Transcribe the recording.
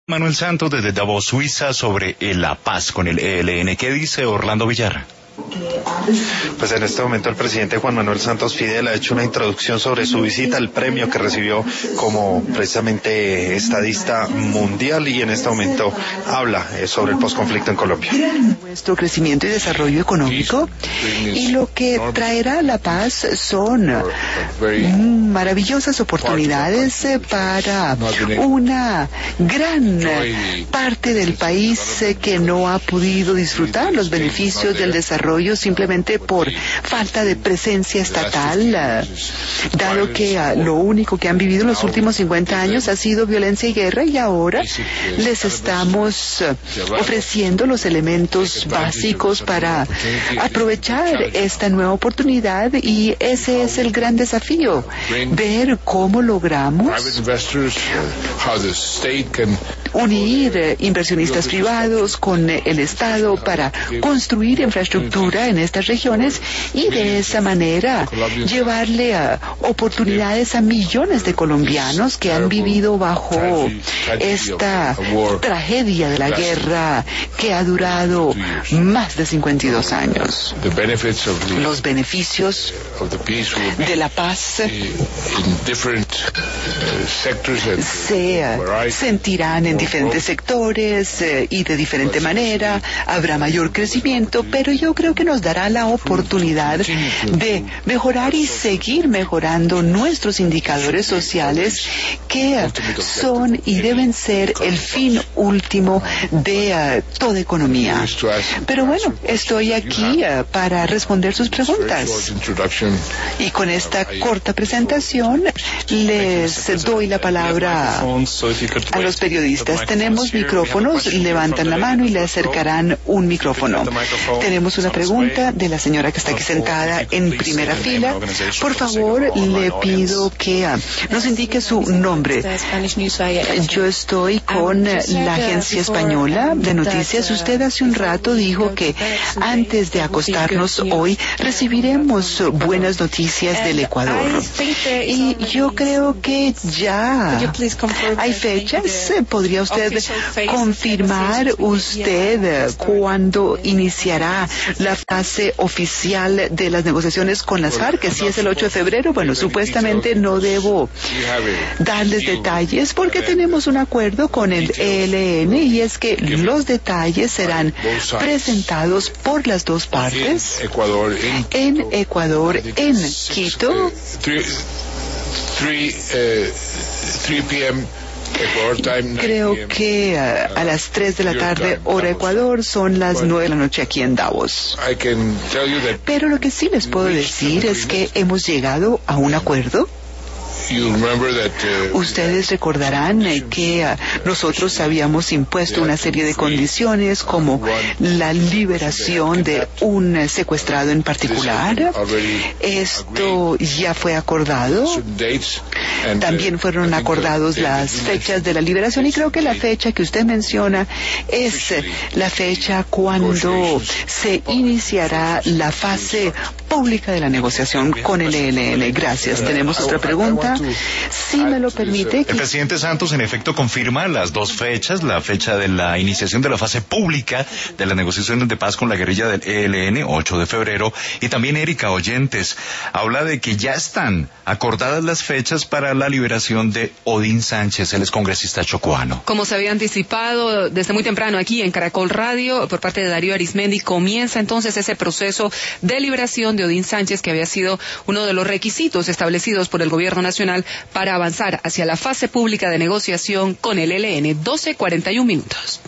Manuel Santos desde Davos, Suiza, sobre la paz con el ELN. ¿Qué dice Orlando Villar? Pues en este momento el presidente Juan Manuel Santos Fidel ha hecho una introducción sobre su visita, el premio que recibió como precisamente estadista mundial, y en este momento habla sobre el posconflicto en Colombia. Nuestro crecimiento y desarrollo económico, y lo que traerá la paz son maravillosas oportunidades para una gran parte del país que no ha podido disfrutar los beneficios del desarrollo simplemente por falta de presencia estatal, dado que lo único que han vivido en los últimos 50 años ha sido violencia y guerra, y ahora les estamos ofreciendo los elementos básicos para aprovechar esta nueva oportunidad, y ese es el gran desafío, ver cómo logramos unir inversionistas privados con el Estado para construir infraestructura en estas regiones, y de esa manera llevarle oportunidades a millones de colombianos que han vivido bajo esta tragedia de la guerra que ha durado más de 52 años. Los beneficios de la paz se sentirán en diferentes sectores y de diferente manera. Habrá mayor crecimiento, pero yo creo que nos dará la oportunidad de mejorar y seguir mejorando nuestros indicadores sociales, que son y deben ser el fin último de toda economía. Pero bueno, estoy aquí para responder sus preguntas, y con esta corta presentación les doy la palabra a los periodistas. Tenemos micrófonos, levantan la mano y le acercarán un micrófono. Tenemos una pregunta de la señora que está aquí sentada en primera fila. Por favor, le pido que nos indique su nombre. Yo estoy con la agencia española de noticias. Usted hace un rato dijo que antes de acostarnos hoy recibiremos buenas noticias del Ecuador. Y yo creo que ya hay fechas. ¿Podría usted confirmar cuándo iniciará la fase oficial de las negociaciones con las FARC? Si es el 8 de febrero, bueno, supuestamente no debo darles detalles porque tenemos un acuerdo con el ELN, y es que los detalles serán presentados por las dos partes en Ecuador, en Quito. 3 p.m. Creo que a las 3 de la tarde, hora Ecuador, son las 9 de la noche aquí en Davos. Pero lo que sí les puedo decir es que hemos llegado a un acuerdo. Ustedes recordarán que nosotros habíamos impuesto una serie de condiciones, como la liberación de un secuestrado en particular. Esto ya fue acordado. También fueron acordados las fechas de la liberación, y creo que la fecha que usted menciona es la fecha cuando se iniciará la fase pública de la negociación con el ELN. Gracias. Tenemos otra pregunta, si me lo permite. El presidente Santos en efecto confirma las dos fechas, la fecha de la iniciación de la fase pública de las negociaciones de paz con la guerrilla del ELN, 8 de febrero, y también Erika Oyentes habla de que ya están acordadas las fechas para la liberación de Odín Sánchez, el excongresista chocuano. Como se había anticipado desde muy temprano aquí en Caracol Radio, por parte de Darío Arismendi, comienza entonces ese proceso de liberación de Odín Sánchez, que había sido uno de los requisitos establecidos por el gobierno nacional para avanzar hacia la fase pública de negociación con el ELN. 12:41 minutos.